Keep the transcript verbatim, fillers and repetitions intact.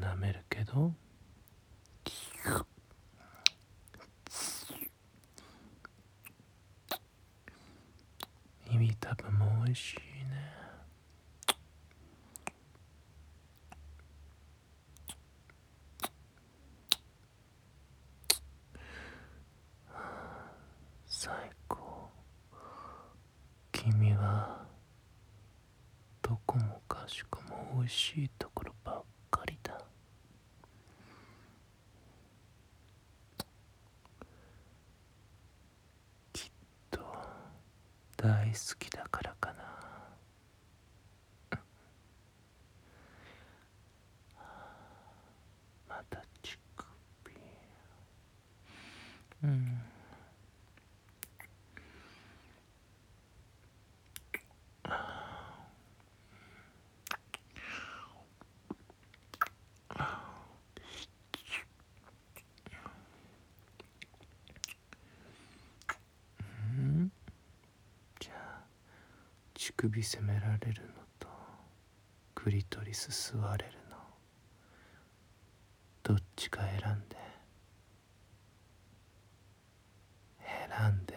舐めるけど耳たぶも美味しいね。最高。君はどこもかしこも美味しいところばっかりだ。きっと大好きだからかな。また乳首。うんうんじゃあ乳首責められるのとクリトリス吸われるのどっちか選んで選ん